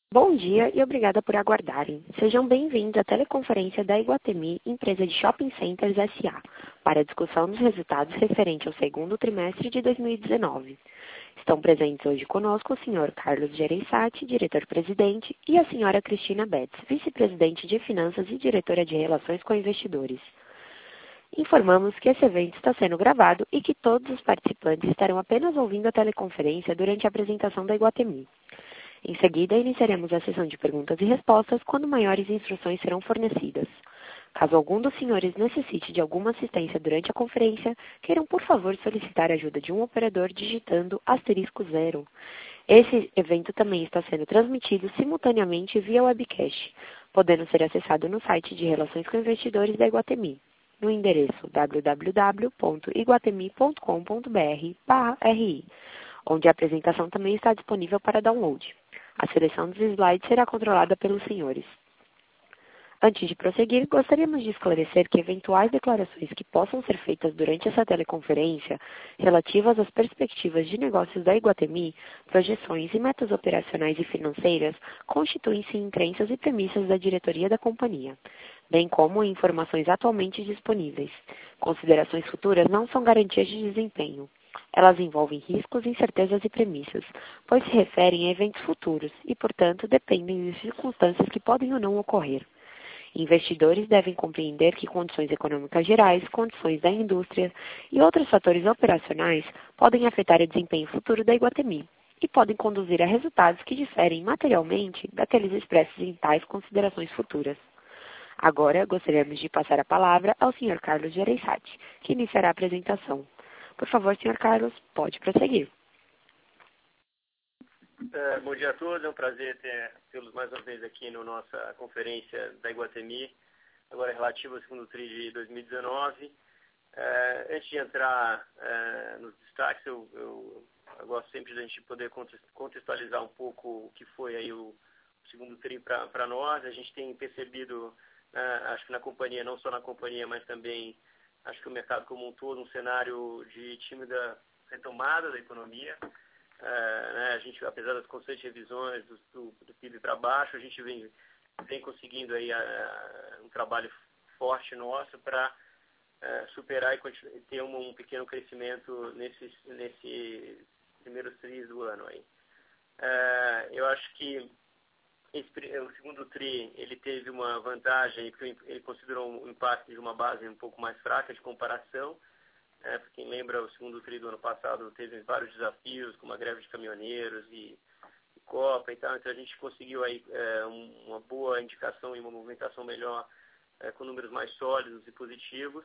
Bom dia e obrigada por aguardarem. Sejam bem-vindos à teleconferência da Iguatemi, empresa de Shopping Centers S.A., para a discussão dos resultados referentes ao segundo trimestre de 2019. Estão presentes hoje conosco o senhor Carlos Gereissati, diretor-presidente, e a senhora Cristina Betts, vice-presidente de Finanças e diretora de Relações com Investidores. Informamos que esse evento está sendo gravado e que todos os participantes estarão apenas ouvindo a teleconferência durante a apresentação da Iguatemi. Em seguida, iniciaremos a sessão de perguntas e respostas quando maiores instruções serão fornecidas. Caso algum dos senhores necessite de alguma assistência durante a conferência, queiram, por favor, solicitar a ajuda de um operador digitando *0. Esse evento também está sendo transmitido simultaneamente via webcast, podendo ser acessado no site de Relações com Investidores da Iguatemi, no endereço www.iguatemi.com.br/ri, onde a apresentação também está disponível para download. A seleção dos slides será controlada pelos senhores. Antes de prosseguir, gostaríamos de esclarecer que eventuais declarações que possam ser feitas durante essa teleconferência, relativas às perspectivas de negócios da Iguatemi, projeções e metas operacionais e financeiras, constituem-se em crenças e premissas da diretoria da companhia, bem como em informações atualmente disponíveis. Considerações futuras não são garantias de desempenho. Elas envolvem riscos, incertezas e premissas, pois se referem a eventos futuros e, portanto, dependem de circunstâncias que podem ou não ocorrer. Investidores devem compreender que condições econômicas gerais, condições da indústria e outros fatores operacionais podem afetar o desempenho futuro da Iguatemi e podem conduzir a resultados que diferem materialmente daqueles expressos em tais considerações futuras. Agora, gostaríamos de passar a palavra ao Sr. Carlos Gereissati, que iniciará a apresentação. Por favor, Sr. Carlos, pode prosseguir. Bom dia a todos, é um prazer tê-los mais uma vez aqui na nossa conferência da Iguatemi, agora relativa ao segundo TRI de 2019. Antes de entrar nos destaques, eu gosto sempre de a gente poder contextualizar um pouco o que foi aí o segundo TRI para nós. A gente tem percebido, acho que na companhia, não só na companhia, mas também acho que o mercado como um todo, um cenário de tímida retomada da economia. A gente, apesar das constantes revisões do PIB para baixo, a gente vem conseguindo aí um trabalho forte nosso para superar e ter um pequeno crescimento nesses primeiros tris do ano aí. Eu acho que o segundo TRI ele teve uma vantagem, porque ele considerou o impacto de uma base um pouco mais fraca de comparação. Para quem lembra, o segundo TRI do ano passado teve vários desafios, como a greve de caminhoneiros e Copa e tal. Então a gente conseguiu aí uma boa indicação e uma movimentação melhor, com números mais sólidos e positivos.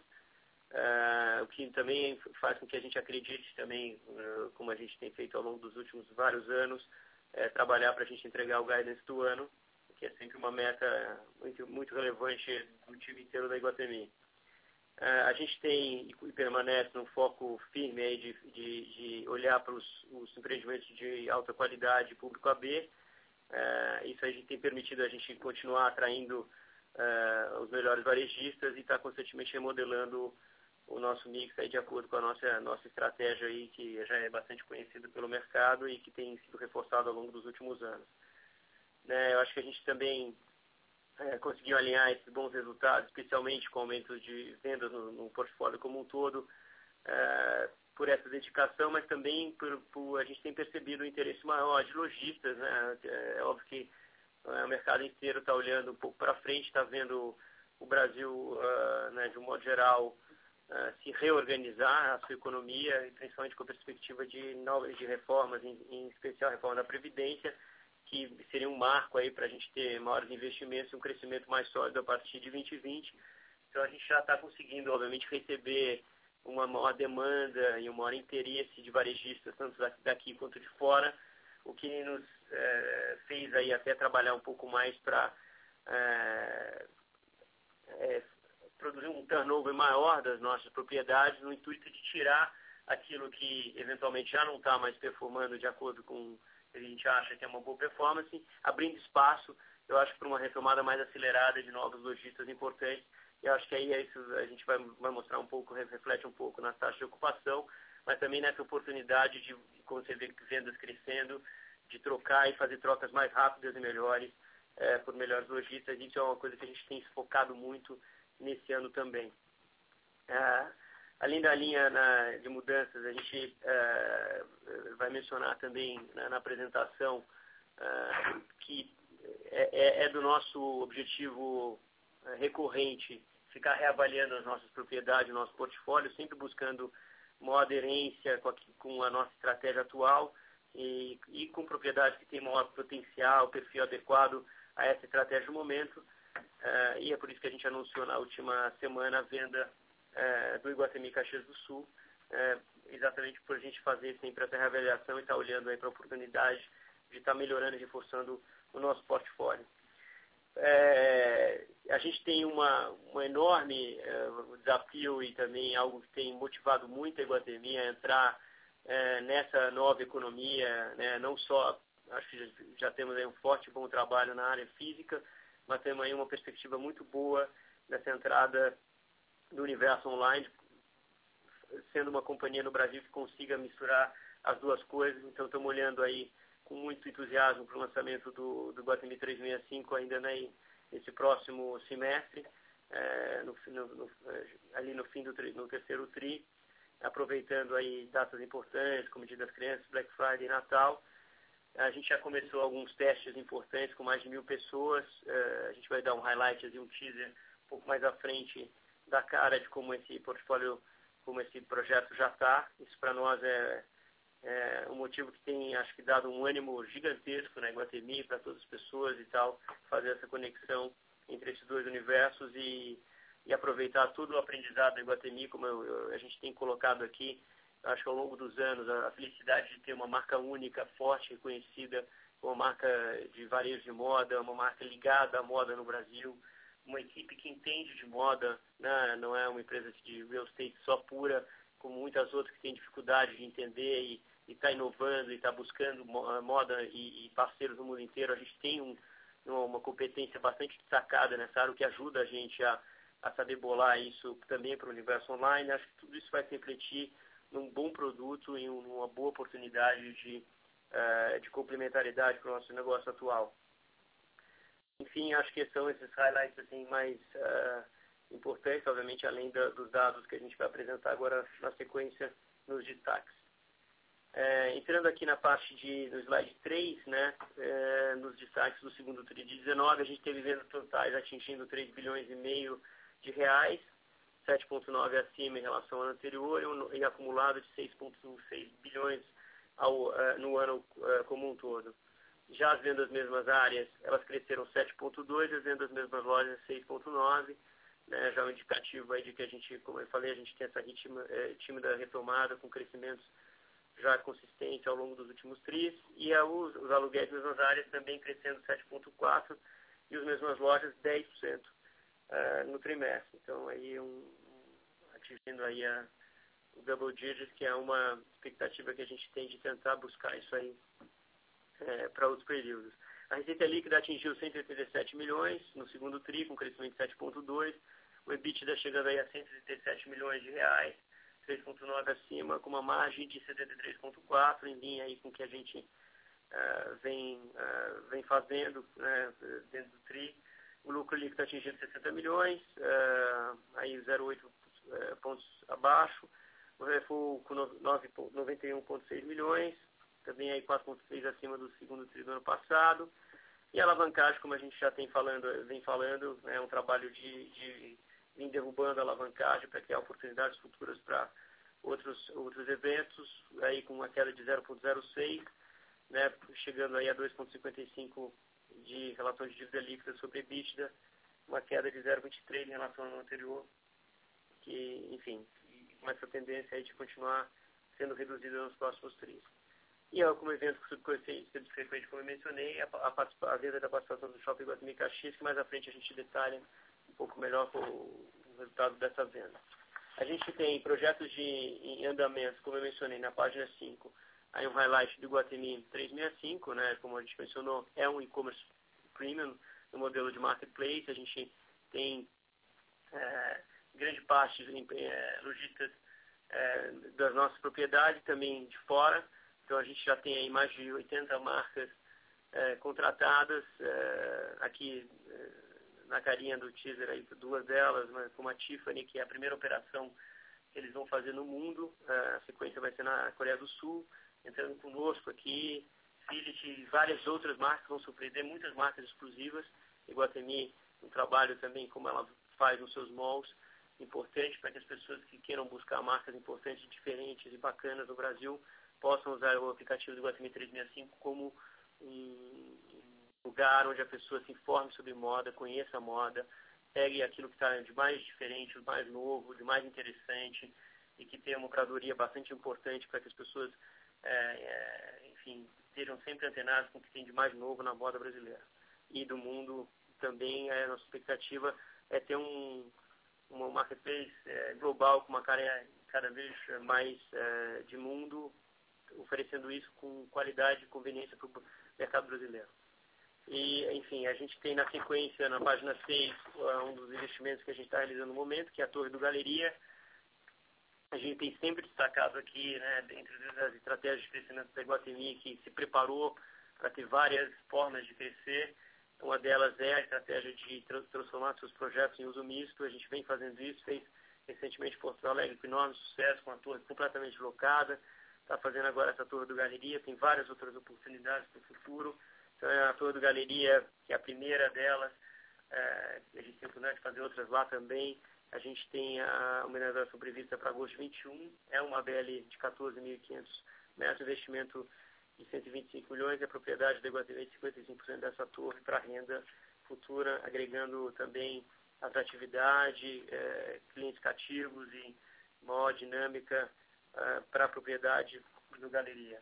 O que também faz com que a gente acredite também, como a gente tem feito ao longo dos últimos vários anos, trabalhar para a gente entregar o guidance do ano, que é sempre uma meta muito, muito relevante do time inteiro da Iguatemi. A gente tem e permanece num foco firme aí de olhar para os empreendimentos de alta qualidade público AB. Isso a gente tem permitido a gente continuar atraindo os melhores varejistas e estar constantemente remodelando o nosso mix aí de acordo com a nossa estratégia aí, que já é bastante conhecida pelo mercado e que tem sido reforçada ao longo dos últimos anos. Eu acho que a gente também conseguiu alinhar esses bons resultados, especialmente com aumentos de vendas no portfólio como um todo, por essa dedicação, mas também por a gente tem percebido um interesse maior de lojistas. É óbvio que o mercado inteiro está olhando um pouco para frente, está vendo o Brasil, de um modo geral, se reorganizar a sua economia, principalmente com a perspectiva de reformas, em especial a reforma da Previdência, que seria um marco aí para a gente ter maiores investimentos e um crescimento mais sólido a partir de 2020. Então a gente já está conseguindo, obviamente, receber uma maior demanda e um maior interesse de varejistas, tanto daqui quanto de fora, o que nos fez aí até trabalhar um pouco mais para produzir um turnover maior das nossas propriedades, no intuito de tirar aquilo que eventualmente já não está mais performando de acordo com a gente acha que é uma boa performance, abrindo espaço, eu acho, para uma retomada mais acelerada de novos lojistas importantes. E eu acho que aí isso a gente vai mostrar um pouco, reflete um pouco nas taxas de ocupação, mas também nessa oportunidade de, como você vê, vendas crescendo, de trocar e fazer trocas mais rápidas e melhores por melhores lojistas. Isso é uma coisa que a gente tem focado muito nesse ano também. Além da linha de mudanças, a gente vai mencionar também na apresentação que é do nosso objetivo recorrente ficar reavaliando as nossas propriedades, o nosso portfólio, sempre buscando maior aderência com a nossa estratégia atual e com propriedades que têm maior potencial, perfil adequado a essa estratégia no momento. E é por isso que a gente anunciou na última semana a venda do Iguatemi Caxias do Sul, exatamente por a gente fazer sempre essa reavaliação e estar olhando aí para a oportunidade de estar melhorando e reforçando o nosso portfólio. A gente tem um enorme desafio e também algo que tem motivado muito a Iguatemi a entrar nessa nova economia, né? Não só, acho que já temos aí um forte e bom trabalho na área física, mas temos aí uma perspectiva muito boa dessa entrada do universo online, sendo uma companhia no Brasil que consiga misturar as duas coisas. Então estamos olhando aí com muito entusiasmo para o lançamento do Iguatemi 365 ainda nesse próximo semestre, ali no fim no terceiro tri, aproveitando aí datas importantes como Dia das Crianças, Black Friday e Natal. A gente já começou alguns testes importantes com mais de 1.000 pessoas. A gente vai dar um highlight, um teaser um pouco mais à frente da cara de como esse portfólio, como esse projeto já está. Isso para nós é um motivo que tem, acho que, dado um ânimo gigantesco na Iguatemi para todas as pessoas e tal, fazer essa conexão entre esses dois universos e aproveitar todo o aprendizado da Iguatemi, como a gente tem colocado aqui. Acho que ao longo dos anos, a felicidade de ter uma marca única, forte, reconhecida, uma marca de varejo de moda, uma marca ligada à moda no Brasil, uma equipe que entende de moda, né? Não é uma empresa de real estate só pura, como muitas outras que têm dificuldade de entender e está inovando e está buscando moda e parceiros no mundo inteiro. A gente tem uma competência bastante destacada nessa área, o que ajuda a gente a saber bolar isso também para o universo online. Acho que tudo isso vai se refletir num bom produto e numa boa oportunidade de complementaridade para o nosso negócio atual. Enfim, acho que são esses highlights assim, mais importantes, obviamente, além dos dados que a gente vai apresentar agora na sequência nos destaques. Entrando aqui na parte no slide 3, né, nos destaques do segundo tri de 19, a gente teve vendas totais atingindo 3 bilhões e meio de reais, 7,9 acima em relação ao ano anterior e acumulado de 6,6 bilhões no ano como um todo. Já as vendas das mesmas áreas, elas cresceram 7,2, as vendas das mesmas lojas 6,9, né, já é um indicativo aí de que a gente, como eu falei, a gente tem essa tímida retomada com crescimentos já consistentes ao longo dos últimos tris, e os aluguéis das mesmas áreas também crescendo 7,4 e as mesmas lojas 10% no trimestre. Então aí atingindo aí o double digits, que é uma expectativa que a gente tem de tentar buscar isso aí para outros períodos. A receita líquida atingiu 187 milhões no segundo tri, com crescimento de 7,2, o EBITDA chegando aí a 137 milhões de reais, 3,9 acima, com uma margem de 73,4, em linha aí com o que a gente vem fazendo, né, dentro do tri. O lucro líquido atingindo 60 milhões, aí 0,8 pontos abaixo. O RFO com 91,6 milhões, também aí 4,6 acima do segundo tri do ano passado. E a alavancagem, como a gente já vem falando, é um trabalho de vir derrubando a alavancagem para criar oportunidades futuras para outros eventos, aí com uma queda de 0,06, né, chegando aí a 2,55 de relação de dívida líquida sobre EBITDA, uma queda de 0,23 em relação ao ano anterior, que, enfim, com essa tendência aí de continuar sendo reduzida nos próximos tris. E como evento subsequente, como eu mencionei, a venda da participação do Shopping Iguatemi Caxias, que mais à frente a gente detalha um pouco melhor o resultado dessa venda. A gente tem projetos em andamento, como eu mencionei na página 5, aí um highlight do Iguatemi 365, né, como a gente mencionou, é um e-commerce premium no modelo de marketplace. A gente tem grande parte de lojistas das nossas propriedades, também de fora, Então a gente já tem aí mais de 80 marcas contratadas, aqui na carinha do teaser aí, duas delas, né, como a Tiffany, que é a primeira operação que eles vão fazer no mundo, a sequência vai ser na Coreia do Sul, entrando conosco aqui, Philips e várias outras marcas vão surpreender, muitas marcas exclusivas, Iguatemi, um trabalho também como ela faz nos seus malls, importante para que as pessoas que queiram buscar marcas importantes, diferentes e bacanas no Brasil, possam usar o aplicativo do Iguatemi 365 como um lugar onde a pessoa se informe sobre moda, conheça a moda, pegue aquilo que está de mais diferente, de mais novo, de mais interessante e que tenha uma curadoria bastante importante para que as pessoas, enfim, estejam sempre antenadas com o que tem de mais novo na moda brasileira. E do mundo também, a nossa expectativa é ter uma marketplace global com uma cara cada vez mais de mundo, oferecendo isso com qualidade e conveniência para o mercado brasileiro. E, enfim, a gente tem na sequência, na página 6, um dos investimentos que a gente está realizando no momento, que é a Torre do Galeria. A gente tem sempre destacado aqui, né, dentro das estratégias de crescimento da Iguatemi, que se preparou para ter várias formas de crescer. Uma delas é a estratégia de transformar seus projetos em uso misto. A gente vem fazendo isso, fez recentemente Porto Alegre com enorme sucesso, com a torre completamente locada. Está fazendo agora essa Torre do Galeria, tem várias outras oportunidades para o futuro. Então, é a Torre do Galeria, que é a primeira delas. A gente tem a oportunidade de fazer outras lá também. A gente tem uma inauguração prevista para agosto de 21. É uma ABL de 14.500 metros, investimento de 125 milhões. E a propriedade da Iguatemi de 55% dessa torre para renda futura, agregando também atratividade, clientes cativos e maior dinâmica para a propriedade do Galeria.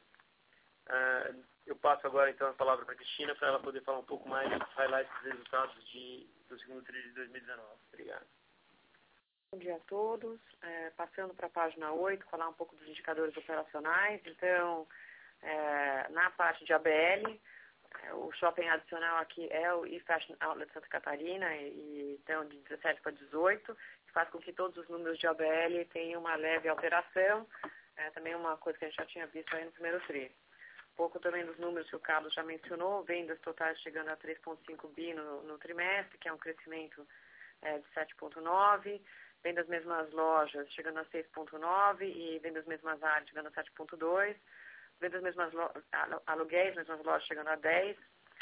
Eu passo agora então a palavra para a Cristina para ela poder falar um pouco mais dos highlights dos resultados do segundo trimestre de 2019. Obrigado. Bom dia a todos. Passando para a página 8, falar um pouco dos indicadores operacionais. Então, na parte de ABL, o shopping adicional aqui é o eFashion Outlet Santa Catarina, e então de 17 para 18, que faz com que todos os números de ABL tenham uma leve alteração. Também uma coisa que a gente já tinha visto aí no primeiro tri. Um pouco também dos números que o Carlos já mencionou, vendas totais chegando a 3,5 bi no trimestre, que é um crescimento de 7,9, vendas mesmas lojas chegando a 6,9 e vendas mesmas áreas chegando a 7,2, vendas mesmas aluguéis mesmas lojas chegando a 10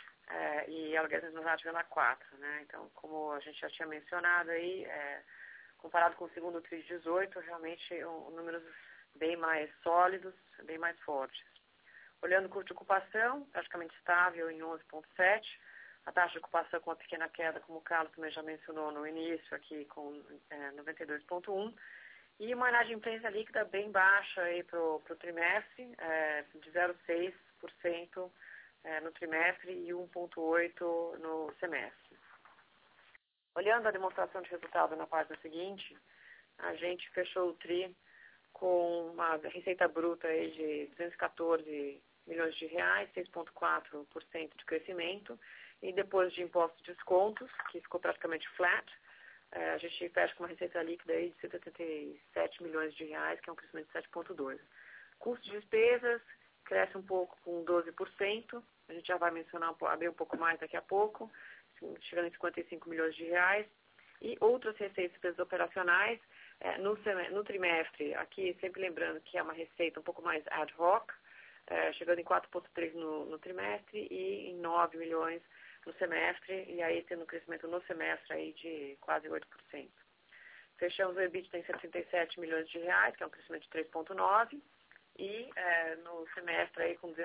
e aluguéis mesmas áreas chegando a 4, né? Então, como a gente já tinha mencionado aí, comparado com o segundo tri de 18, realmente números bem mais sólidos, bem mais fortes. Olhando o custo de ocupação, praticamente estável em 11,7. A taxa de ocupação com uma pequena queda, como o Carlos também já mencionou no início, aqui com 92,1. E uma inadimplência líquida bem baixa para o trimestre, de 0,6% no trimestre e 1,8% no semestre. Olhando a demonstração de resultado na página seguinte, a gente fechou o TRI com uma receita bruta aí de 214 milhões de reais, 6,4% de crescimento, e depois de impostos e descontos, que ficou praticamente flat, a gente fecha com uma receita líquida aí de 177 milhões de reais, que é um crescimento de 7,2%. Custo de despesas cresce um pouco com 12%, a gente já vai mencionar, abrir um pouco mais daqui a pouco, chegando em 55 milhões de reais, e outras receitas operacionais, no trimestre, aqui sempre lembrando que é uma receita um pouco mais ad hoc, chegando em 4,3 no trimestre e em 9 milhões no semestre, e aí tendo um crescimento no semestre aí de quase 8%. Fechamos o EBITDA em 77 milhões de reais, que é um crescimento de 3,9%, e no semestre aí com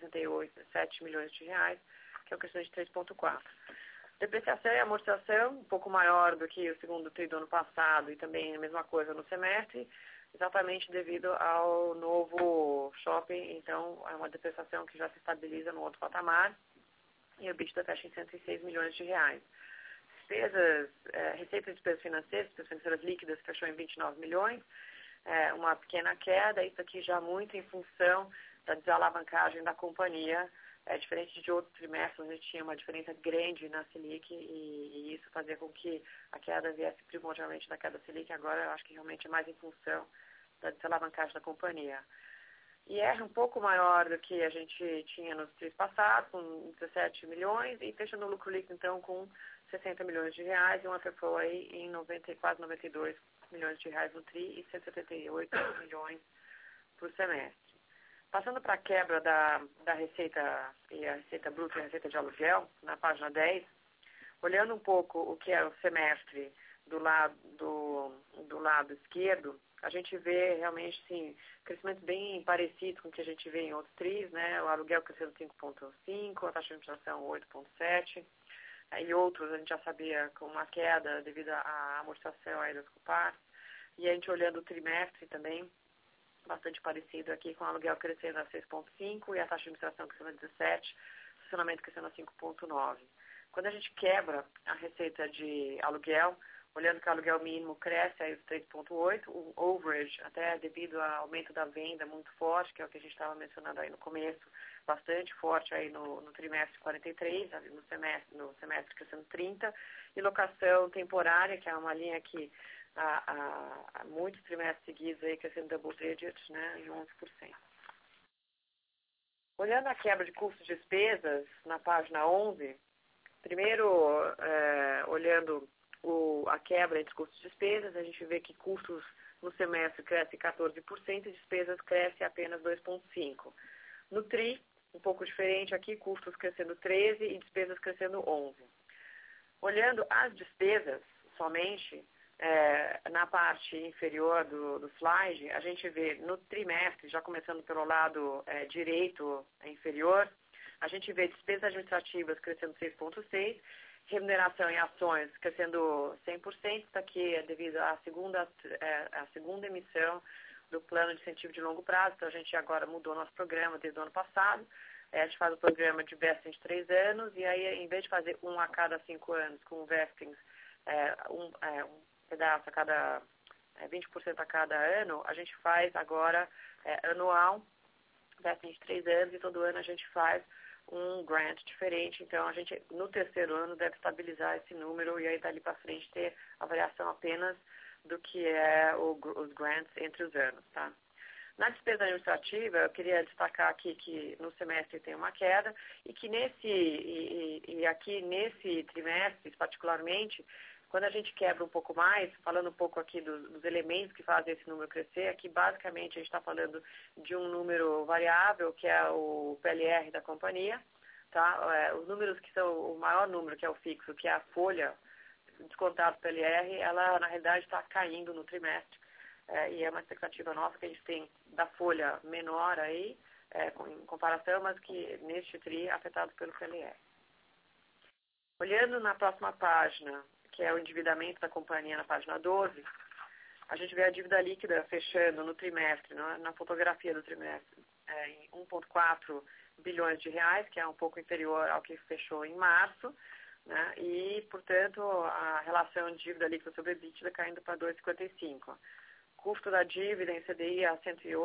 267 milhões de reais, que é um crescimento de 3,4%. Depreciação e amortização, um pouco maior do que o segundo tri do ano passado e também a mesma coisa no semestre, exatamente devido ao novo shopping, então é uma depreciação que já se estabiliza no outro patamar e o EBITDA fecha em 106 milhões de reais. Despesas, receita de despesas financeiras líquidas fechou em 29 milhões, uma pequena queda, isso aqui já muito em função da desalavancagem da companhia. Diferente de outros trimestres, a gente tinha uma diferença grande na Selic e isso fazia com que a queda viesse primordialmente da queda da Selic. Agora eu acho que realmente é mais em função da desalavancagem da companhia. E é um pouco maior do que a gente tinha nos tris passados, com 17 milhões, e fecha no lucro líquido, então, com 60 milhões de reais, e um FFO aí em quase 92 milhões de reais no TRI e 178 milhões por semestre. Passando para a quebra da receita, e a receita bruta e a receita de aluguel, na página 10, olhando um pouco o que é o semestre do lado esquerdo, a gente vê realmente, sim, crescimento bem parecido com o que a gente vê em outros tris, né? O aluguel crescendo 5,5%, a taxa de inflação 8,7%, e outros a gente já sabia com uma queda devido à amortização aí das Copar. E a gente olhando o trimestre também, bastante parecido aqui, com o aluguel crescendo a 6,5% e a taxa de administração crescendo a 17%, estacionamento crescendo a 5,9%. Quando a gente quebra a receita de aluguel, olhando que o aluguel mínimo cresce aí os 3,8%, o overage, até devido ao aumento da venda muito forte, que é o que a gente estava mencionando aí no começo, bastante forte aí no trimestre 43%, no semestre crescendo 30%, e locação temporária, que é uma linha que há muitos trimestres seguidos aí crescendo double digits, né, em 11%. Olhando a quebra de custos e despesas, na página 11, primeiro, olhando a quebra entre custos e despesas, a gente vê que custos no semestre crescem 14% e despesas crescem apenas 2,5%. No TRI, um pouco diferente aqui, custos crescendo 13% e despesas crescendo 11%. Olhando as despesas somente, na parte inferior do slide, a gente vê no trimestre, já começando pelo lado direito inferior, a gente vê despesas administrativas crescendo 6,6%, remuneração em ações crescendo 100%, isso aqui é devido à segunda emissão do plano de incentivo de longo prazo, então a gente agora mudou nosso programa desde o ano passado, a gente faz o programa de vesting de 3 anos, e aí em vez de fazer um a cada 5 anos com vestings, um pedaço a cada 20% a cada ano, a gente faz agora anual, vesting de 3 anos, e todo ano a gente faz um grant diferente, então a gente no terceiro ano deve estabilizar esse número e aí dali para frente ter a variação apenas do que é os grants entre os anos, tá? Na despesa administrativa, eu queria destacar aqui que no semestre tem uma queda e que aqui nesse trimestre, particularmente, quando a gente quebra um pouco mais, falando um pouco aqui dos elementos que fazem esse número crescer, aqui basicamente a gente está falando de um número variável, que é o PLR da companhia, tá? Os números que são o maior número, que é o fixo, que é a folha, descontado PLR, ela na realidade está caindo no trimestre. E é uma expectativa nossa que a gente tem da folha menor aí, em comparação, mas que neste TRI é afetado pelo PLR. Olhando na próxima página, que é o endividamento da companhia na página 12, a gente vê a dívida líquida fechando no trimestre, na fotografia do trimestre, em 1,4 bilhões de reais, que é um pouco inferior ao que fechou em março, né? E, portanto, a relação de dívida líquida sobre EBITDA caindo para 2,55. Custo da dívida em CDI a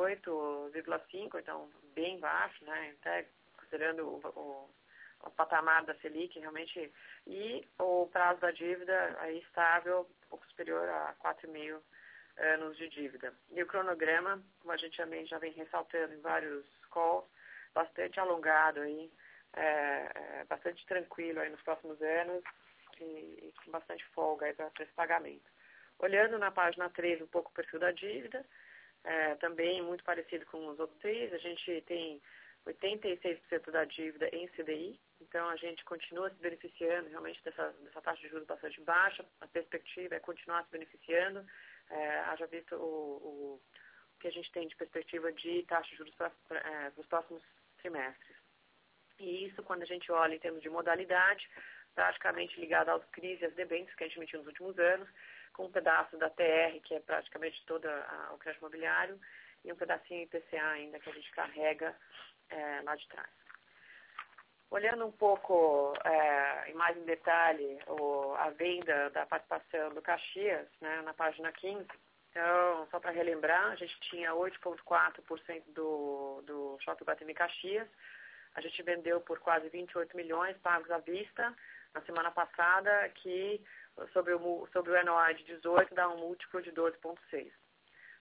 108,5, então bem baixo, né? Até considerando o patamar da Selic, realmente, e o prazo da dívida aí estável, um pouco superior a 4,5 anos de dívida. E o cronograma, como a gente também já vem ressaltando em vários calls, bastante alongado aí, bastante tranquilo aí nos próximos anos e com bastante folga aí para esse pagamento. Olhando na página 13 um pouco o perfil da dívida, também muito parecido com os outros três, a gente tem 86% da dívida em CDI, então a gente continua se beneficiando realmente dessa taxa de juros bastante baixa, a perspectiva é continuar se beneficiando, haja visto o que a gente tem de perspectiva de taxa de juros para os próximos trimestres. E isso, quando a gente olha em termos de modalidade, praticamente ligado aos CRIs e às debêntures que a gente emitiu nos últimos anos, com um pedaço da TR, que é praticamente todo o crédito imobiliário, e um pedacinho IPCA ainda que a gente carrega lá de trás. Olhando um pouco mais em detalhe a venda da participação do Caxias, né, na página 15, então, só para relembrar, a gente tinha 8,4% do Shopping Iguatemi Caxias, a gente vendeu por quase 28 milhões pagos à vista na semana passada, que sobre o NOI de 18 dá um múltiplo de 12,6.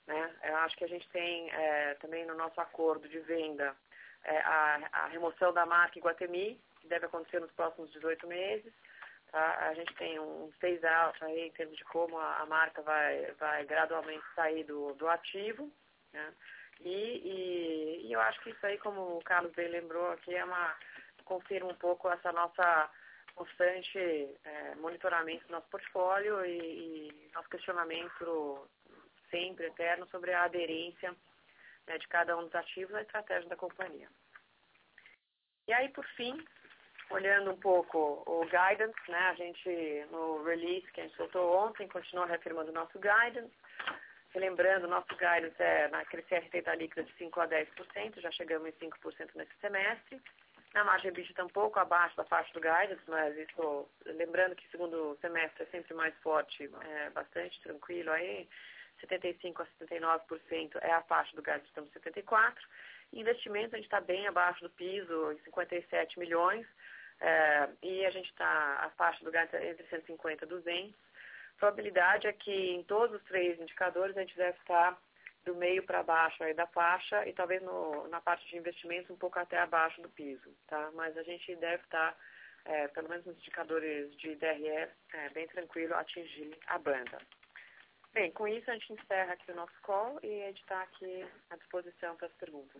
né? Eu acho que a gente tem também no nosso acordo de venda a remoção da marca Iguatemi, que deve acontecer nos próximos 18 meses. Tá? A gente tem um phase-out aí em termos de como a marca vai gradualmente sair do ativo, né? E eu acho que isso aí, como o Carlos bem lembrou aqui, confirma um pouco essa nossa constante monitoramento do nosso portfólio e nosso questionamento sempre eterno sobre a aderência, né, de cada um dos ativos à estratégia da companhia. E aí, por fim, olhando um pouco o guidance, né, a gente, no release que a gente soltou ontem, continua reafirmando o nosso guidance. Relembrando, o nosso guidance crescer a receita líquida de 5% a 10%, já chegamos em 5% nesse semestre. Na margem EBITDA está um pouco abaixo da faixa do guidance, mas isso, lembrando que o segundo semestre é sempre mais forte, bastante tranquilo aí, 75% a 79% é a faixa do guidance, estamos em 74%. Investimentos, a gente está bem abaixo do piso, em 57 milhões, e a gente está, a faixa do guidance entre 150 e 200. A probabilidade é que em todos os três indicadores a gente deve estar do meio para baixo aí da faixa e talvez na parte de investimentos um pouco até abaixo do piso, tá? Mas a gente deve estar, pelo menos nos indicadores de DRE, bem tranquilo atingir a banda. Bem, com isso a gente encerra aqui o nosso call e a gente está aqui à disposição para as perguntas.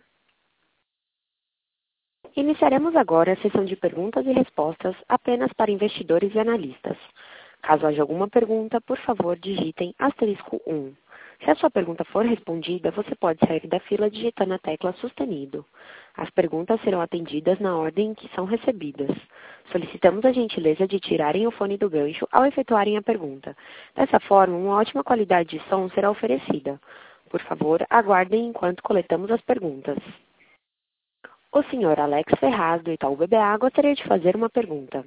Iniciaremos agora a sessão de perguntas e respostas apenas para investidores e analistas. Caso haja alguma pergunta, por favor, digitem *1. Se a sua pergunta for respondida, você pode sair da fila digitando a tecla sustenido. As perguntas serão atendidas na ordem em que são recebidas. Solicitamos a gentileza de tirarem o fone do gancho ao efetuarem a pergunta. Dessa forma, uma ótima qualidade de som será oferecida. Por favor, aguardem enquanto coletamos as perguntas. O senhor Alex Ferraz, do Itaú BBA, gostaria de fazer uma pergunta.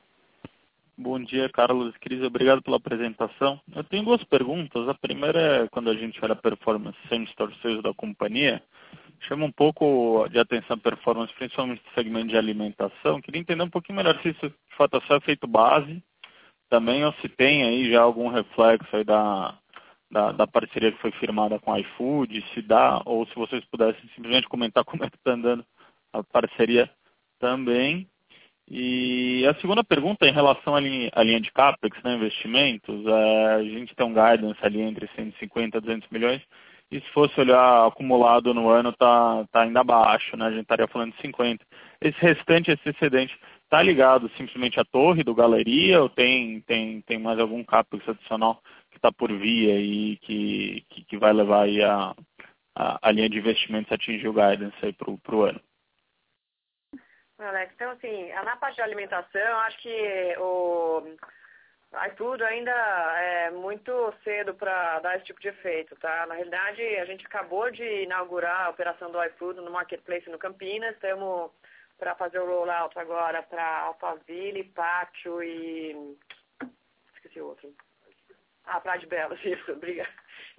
Bom dia, Carlos e Cris. Obrigado pela apresentação. Eu tenho duas perguntas. A primeira é, quando a gente olha a performance same-store sales da companhia, chama um pouco de atenção a performance, principalmente no segmento de alimentação. Queria entender um pouquinho melhor se isso, de fato, é só efeito base, também, ou se tem aí já algum reflexo aí da parceria que foi firmada com a iFood, se dá, ou se vocês pudessem simplesmente comentar como é que está andando a parceria também. E a segunda pergunta é em relação à linha de CAPEX, né, investimentos. A gente tem um guidance ali entre 150 e 200 milhões. E se fosse olhar acumulado no ano, tá ainda abaixo, né? A gente estaria falando de 50. Esse restante, esse excedente, está ligado simplesmente à torre do Galeria ou tem mais algum CAPEX adicional que está por via e que vai levar aí a linha de investimentos a atingir o guidance aí para o ano? Alex, então assim, na parte de alimentação, eu acho que o iFood ainda é muito cedo para dar esse tipo de efeito, tá? Na realidade, a gente acabou de inaugurar a operação do iFood no Marketplace no Campinas, estamos para fazer o rollout agora para Alphaville, Pátio e... esqueci o outro. Praia de Belas, isso, obrigada.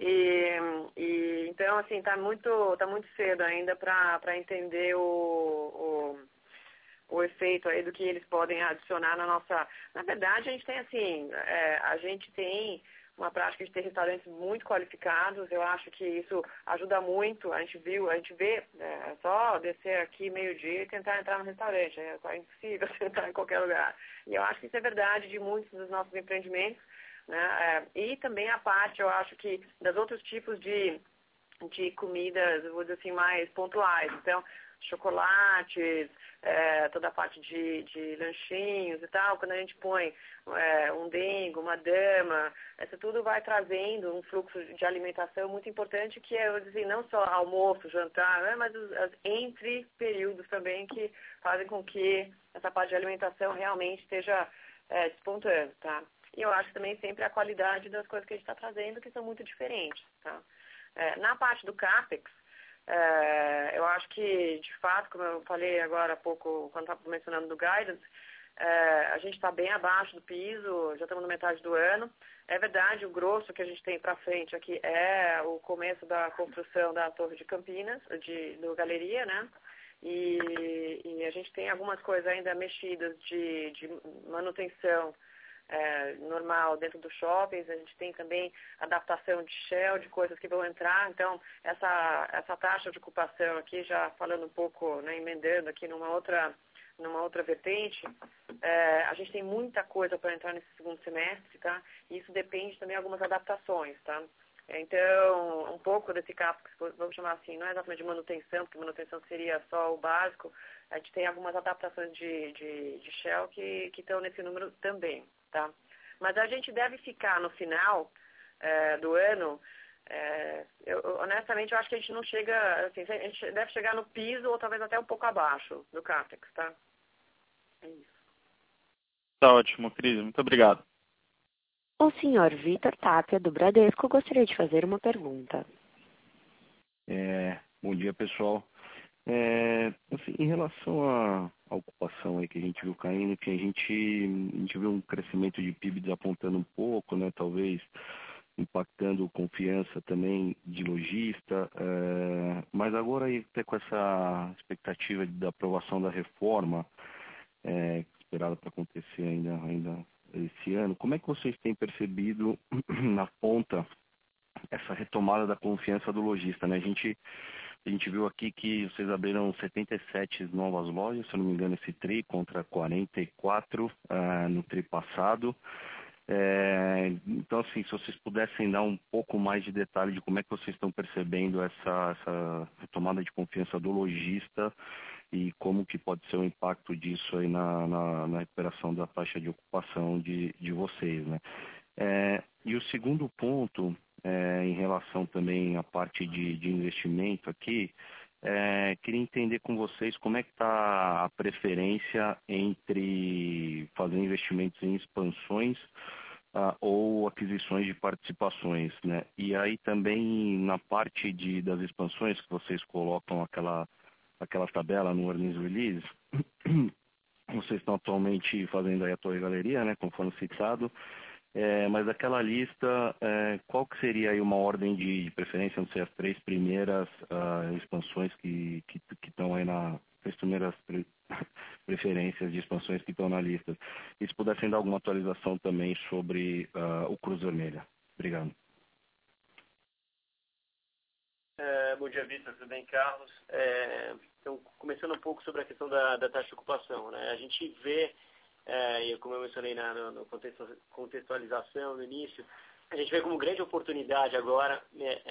Então, assim, está muito cedo ainda para entender o efeito aí do que eles podem adicionar na nossa... Na verdade, a gente tem assim, a gente tem uma prática de ter restaurantes muito qualificados, eu acho que isso ajuda muito, a gente vê, é só descer aqui meio-dia e tentar entrar no restaurante, é quase impossível sentar em qualquer lugar. E eu acho que isso é verdade de muitos dos nossos empreendimentos, né? E também a parte, eu acho que, das outros tipos de comidas, eu vou dizer assim, mais pontuais. Então, chocolates, toda a parte de lanchinhos e tal, quando a gente põe um dengo, uma dama, isso tudo vai trazendo um fluxo de alimentação muito importante, que é, eu vou dizer, não só almoço, jantar, né, mas os entre períodos também que fazem com que essa parte de alimentação realmente esteja despontando, tá? E eu acho também sempre a qualidade das coisas que a gente está trazendo, que são muito diferentes, tá? Na parte do CAPEX, eu acho que, de fato, como eu falei agora há pouco, quando estava mencionando do guidance, a gente está bem abaixo do piso, já estamos na metade do ano. É verdade, o grosso que a gente tem para frente aqui é o começo da construção da Torre de Campinas, do Galeria, né? E a gente tem algumas coisas ainda mexidas de manutenção normal dentro dos shoppings. A gente tem também adaptação de shell, de coisas que vão entrar. Então, essa taxa de ocupação aqui, já falando um pouco, né, emendando aqui numa outra vertente, a gente tem muita coisa para entrar nesse segundo semestre, tá? E isso depende também de algumas adaptações, tá? Então, um pouco desse CAPEX, vamos chamar assim, não é exatamente de manutenção, porque manutenção seria só o básico. A gente tem algumas adaptações de shell que estão nesse número também, tá? Mas a gente deve ficar no final do ano, honestamente, eu acho que a gente não chega, assim, a gente deve chegar no piso ou talvez até um pouco abaixo do CAPEX, tá? É isso. Tá ótimo, Cris. Muito obrigado. O senhor Vitor Tapia, do Bradesco, gostaria de fazer uma pergunta. Bom dia, pessoal. Assim, em relação à ocupação aí que a gente viu caindo, que a gente viu um crescimento de PIB desapontando um pouco, né, talvez impactando confiança também de lojista, mas agora aí até com essa expectativa da aprovação da reforma, esperada para acontecer ainda esse ano, como é que vocês têm percebido na ponta essa retomada da confiança do lojista, né? A gente viu aqui que vocês abriram 77 novas lojas, se eu não me engano, esse TRI, contra 44 no TRI passado. Então, assim, se vocês pudessem dar um pouco mais de detalhe de como é que vocês estão percebendo essa retomada de confiança do lojista e como que pode ser o impacto disso aí na recuperação da taxa de ocupação de vocês, né? E o segundo ponto, em relação também à parte de investimento aqui, queria entender com vocês como é que está a preferência entre fazer investimentos em expansões ou aquisições de participações, né? E aí também na parte das expansões que vocês colocam aquela tabela no Earnings Release, vocês estão atualmente fazendo aí a Torre Galeria, né, conforme citado, mas daquela lista, qual que seria aí uma ordem de preferência, não sei, as 3 primeiras expansões que estão aí as primeiras preferências de expansões que estão na lista? E se pudessem dar alguma atualização também sobre o Cruz Vermelha. Obrigado. Bom dia, Vitor. Tudo bem, Carlos? Então, começando um pouco sobre a questão da taxa de ocupação, né? A gente vê, como eu mencionei na contextualização no início, a gente vê como grande oportunidade agora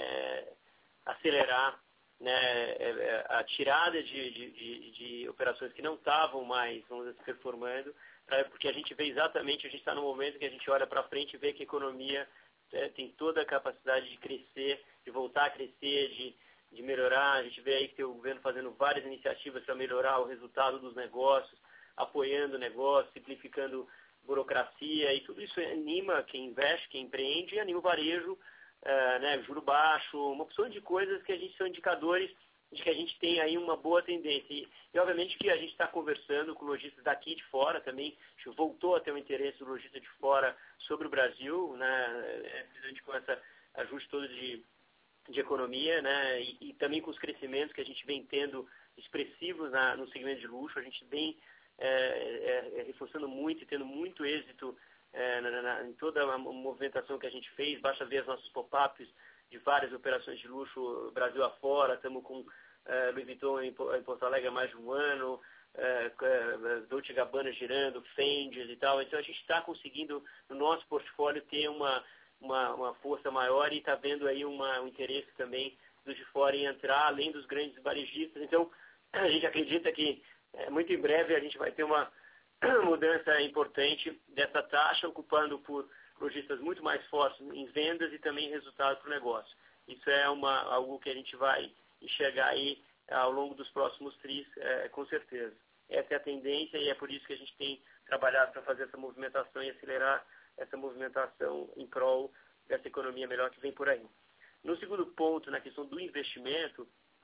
acelerar, né, a tirada de operações que não estavam mais, vamos dizer, performando, porque a gente vê exatamente, a gente está no momento que a gente olha para frente e vê que a economia tem toda a capacidade de crescer, de voltar a crescer, de melhorar. A gente vê aí que tem o governo fazendo várias iniciativas para melhorar o resultado dos negócios, apoiando o negócio, simplificando burocracia, e tudo isso anima quem investe, quem empreende, e anima o varejo, né, juro baixo, uma opção de coisas que a gente são indicadores de que a gente tem aí uma boa tendência. E obviamente que a gente está conversando com lojistas daqui de fora também, a gente voltou a ter um interesse do lojista de fora sobre o Brasil, né, precisamente com esse ajuste todo de economia, né, e também com os crescimentos que a gente vem tendo expressivos no segmento de luxo. A gente vem reforçando muito e tendo muito êxito em toda a movimentação que a gente fez. Basta ver as nossas pop-ups de várias operações de luxo Brasil afora. Estamos com Louis Vuitton em Porto Alegre há mais de um ano, Dolce & Gabbana girando, Fendi e tal. Então a gente está conseguindo no nosso portfólio ter uma força maior, e está vendo aí um interesse também dos de fora em entrar, além dos grandes varejistas. Então a gente acredita que muito em breve a gente vai ter uma mudança importante dessa taxa, ocupando por lojistas muito mais fortes em vendas e também resultado para o negócio. Isso é algo que a gente vai enxergar aí ao longo dos próximos tris, com certeza. Essa é a tendência, e é por isso que a gente tem trabalhado para fazer essa movimentação e acelerar essa movimentação em prol dessa economia melhor que vem por aí. No segundo ponto, na questão do investimento,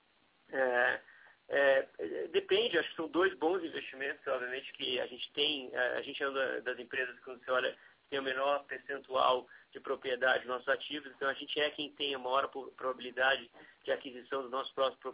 depende, acho que são 2 bons investimentos, obviamente, que a gente tem. A gente é uma das empresas que, quando você olha, tem o menor percentual de propriedade dos nossos ativos, então a gente é quem tem a maior probabilidade de aquisição do nosso próprio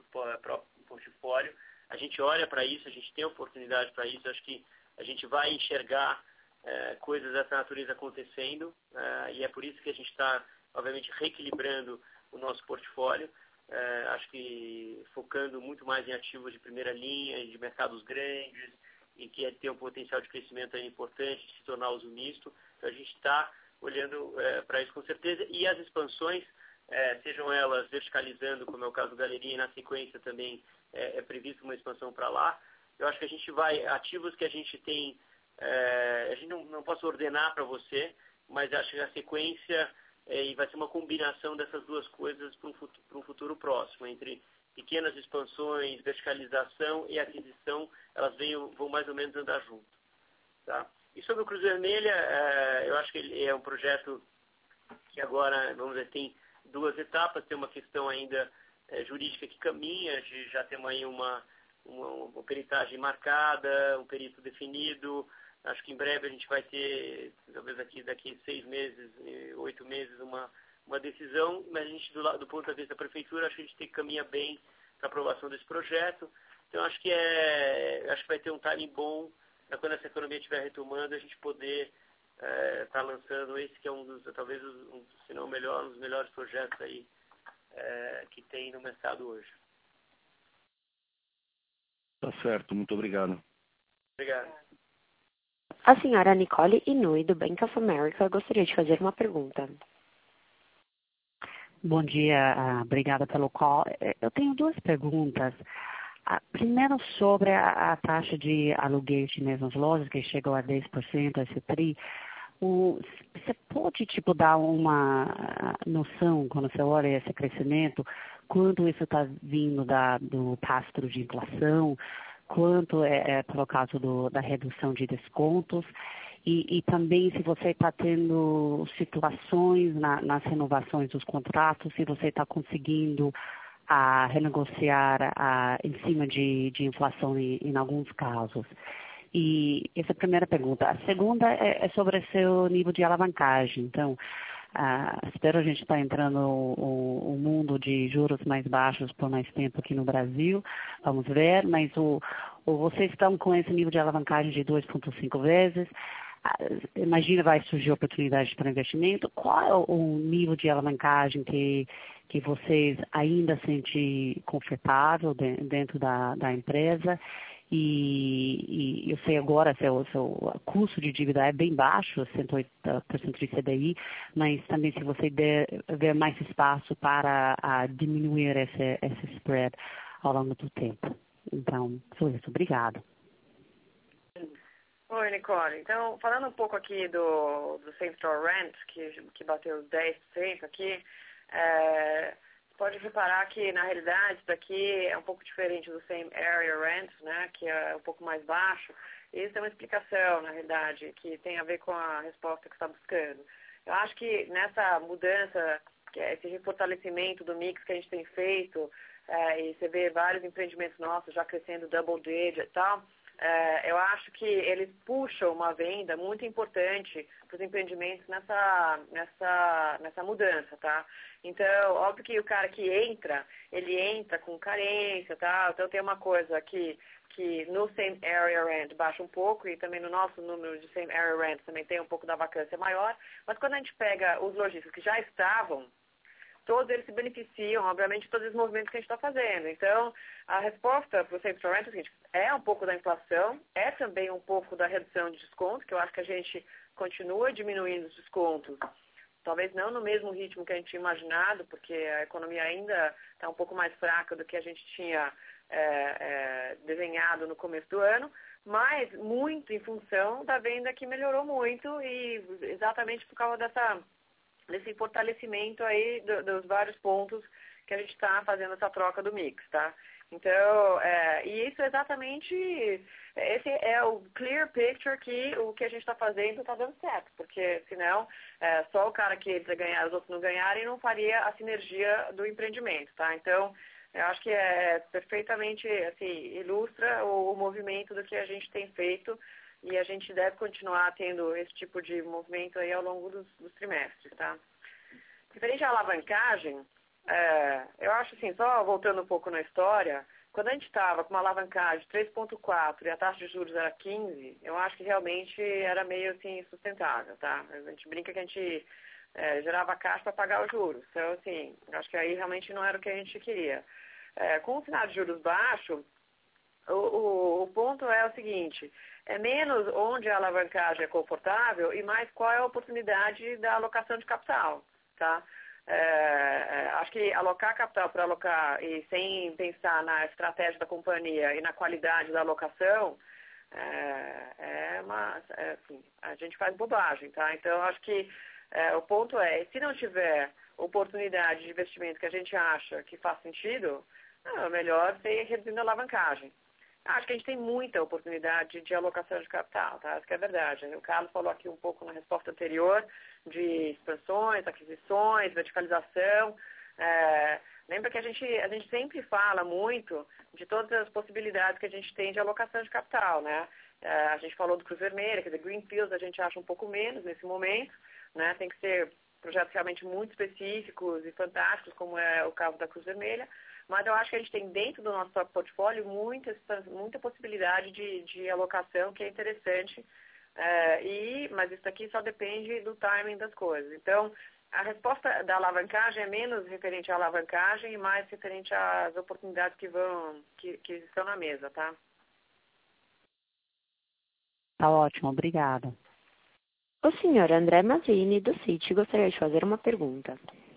portfólio. A gente olha para isso, a gente tem oportunidade para isso. Acho que a gente vai enxergar coisas dessa natureza acontecendo, e é por isso que a gente está, obviamente, reequilibrando o nosso portfólio, acho que focando muito mais em ativos de primeira linha, de mercados grandes, e que tem um potencial de crescimento aí importante, de se tornar uso misto. Então, a gente está olhando para isso com certeza, e as expansões, sejam elas verticalizando, como é o caso do Galeria, e na sequência também é previsto uma expansão para lá. Eu acho que a gente vai, ativos que a gente tem, a gente não posso ordenar para você, mas acho que a sequência e vai ser uma combinação dessas duas coisas para um futuro próximo, entre pequenas expansões, verticalização e aquisição, elas vão mais ou menos andar junto. Tá? E sobre o Cruz Vermelha, eu acho que ele é um projeto que agora, vamos dizer, tem duas etapas, tem uma questão ainda jurídica que caminha, já temos aí uma peritagem marcada, um perito definido. Acho que em breve a gente vai ter, talvez daqui 6 meses, 8 meses, uma decisão, mas a gente, do ponto de vista da prefeitura, acho que a gente tem que caminhar bem para a aprovação desse projeto. Então, acho que vai ter um timing bom para quando essa economia estiver retomando, a gente poder estar lançando esse que é talvez, se não o melhor, um dos melhores projetos aí que tem no mercado hoje. Tá certo, muito obrigado. Obrigado. A senhora Nicole Inouye, do Bank of America, gostaria de fazer uma pergunta. Bom dia, obrigada pelo call. Eu tenho 2 perguntas. Primeiro, sobre a taxa de aluguel de mesmas lojas, que chegou a 10% esse TRI. Você pode, dar uma noção, quando você olha esse crescimento, quanto isso está vindo do passo de inflação, quanto é pelo caso da redução de descontos, e também se você está tendo situações nas renovações dos contratos, se você está conseguindo renegociar em cima de inflação em alguns casos. E essa é a primeira pergunta. A segunda é sobre o seu nível de alavancagem. Então, espero a gente estar entrando no mundo de juros mais baixos por mais tempo aqui no Brasil. Vamos ver, mas vocês estão com esse nível de alavancagem de 2,5 vezes. Imagina, vai surgir oportunidade para investimento. Qual é o nível de alavancagem que vocês ainda sentem confortável dentro da empresa? E eu sei agora que o seu custo de dívida é bem baixo, 108% de CDI, mas também se você ver mais espaço para diminuir esse spread ao longo do tempo. Então, foi isso. Obrigada. Oi, Nicole. Então, falando um pouco aqui do Same Store Rent, que bateu os 10% aqui, pode reparar que, na realidade, isso daqui é um pouco diferente do Same Area Rent, né, que é um pouco mais baixo. Isso é uma explicação, na realidade, que tem a ver com a resposta que você está buscando. Eu acho que nessa mudança, que é esse refortalecimento do mix que a gente tem feito, e você vê vários empreendimentos nossos já crescendo double digit e tal, eu acho que eles puxam uma venda muito importante para os empreendimentos nessa mudança, tá? Então, óbvio que o cara que entra, ele entra com carência, tá? Então tem uma coisa que no Same Area Rent baixa um pouco, e também no nosso número de Same Area Rent também tem um pouco da vacância maior, mas quando a gente pega os lojistas que já estavam, todos eles se beneficiam, obviamente, de todos os movimentos que a gente está fazendo. Então, a resposta para o Same Store Rent é o seguinte: é um pouco da inflação, é também um pouco da redução de desconto, que eu acho que a gente continua diminuindo os descontos, talvez não no mesmo ritmo que a gente tinha imaginado, porque a economia ainda está um pouco mais fraca do que a gente tinha desenhado no começo do ano, mas muito em função da venda que melhorou muito, e exatamente por causa desse fortalecimento aí dos vários pontos que a gente está fazendo essa troca do mix, tá? Então, e isso é exatamente, esse é o clear picture que o que a gente está fazendo está dando certo, porque senão só o cara que entra ganhar, os outros não ganharem, não faria a sinergia do empreendimento, tá? Então, eu acho que perfeitamente, assim, ilustra o movimento do que a gente tem feito, e a gente deve continuar tendo esse tipo de movimento aí ao longo dos trimestres, tá? Referente à alavancagem, eu acho assim, só voltando um pouco na história, quando a gente estava com uma alavancagem de 3,4 e a taxa de juros era 15, eu acho que realmente era meio assim sustentável, tá? A gente brinca que a gente gerava caixa para pagar os juros. Então, assim, eu acho que aí realmente não era o que a gente queria. Com o sinal de juros baixo, o ponto é o seguinte, é menos onde a alavancagem é confortável e mais qual é a oportunidade da alocação de capital, tá? Acho que alocar capital para alocar e sem pensar na estratégia da companhia e na qualidade da alocação, assim, a gente faz bobagem, tá? Então, acho que o ponto é, se não tiver oportunidade de investimento que a gente acha que faz sentido, é melhor ser reduzindo a alavancagem. Acho que a gente tem muita oportunidade de alocação de capital, tá? Isso que é verdade. O Carlos falou aqui um pouco na resposta anterior de expansões, aquisições, verticalização. Lembra que a gente sempre fala muito de todas as possibilidades que a gente tem de alocação de capital, né? A gente falou do Cruz Vermelha, quer dizer, Greenfields a gente acha um pouco menos nesse momento, né? Tem que ser projetos realmente muito específicos e fantásticos, como é o caso da Cruz Vermelha. Mas eu acho que a gente tem dentro do nosso portfólio muita possibilidade de alocação que é interessante, mas isso aqui só depende do timing das coisas. Então, a resposta da alavancagem é menos referente à alavancagem e mais referente às oportunidades que estão na mesa, tá? Tá ótimo, obrigada. O senhor André Mazzini, do Citi, gostaria de fazer uma pergunta.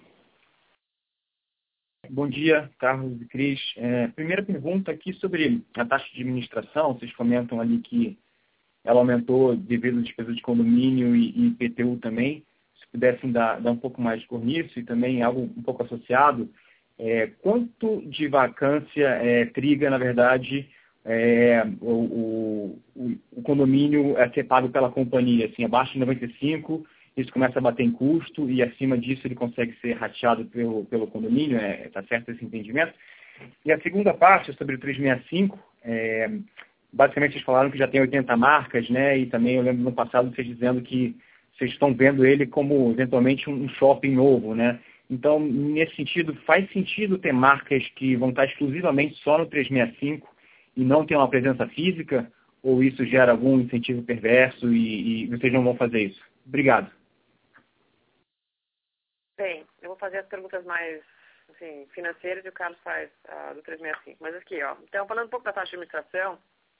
Bom dia, Carlos e Cris. Primeira pergunta aqui sobre a taxa de administração. Vocês comentam ali que ela aumentou devido à despesa de condomínio e IPTU também. Se pudessem dar um pouco mais de cor nisso e também algo um pouco associado, quanto de vacância triga, na verdade, o condomínio a ser pago pela companhia? Assim, abaixo de 95%, isso começa a bater em custo e acima disso ele consegue ser rateado pelo condomínio, está certo esse entendimento? E a segunda parte é sobre o 365, basicamente vocês falaram que já tem 80 marcas, né? E também eu lembro no passado vocês dizendo que vocês estão vendo ele como eventualmente um shopping novo, né? Então, nesse sentido, faz sentido ter marcas que vão estar exclusivamente só no 365 e não ter uma presença física? Ou isso gera algum incentivo perverso e vocês não vão fazer isso? Obrigado. Bem, eu vou fazer as perguntas mais assim, financeiras e o Carlos faz do 365. Mas aqui, ó, então falando um pouco da taxa de administração,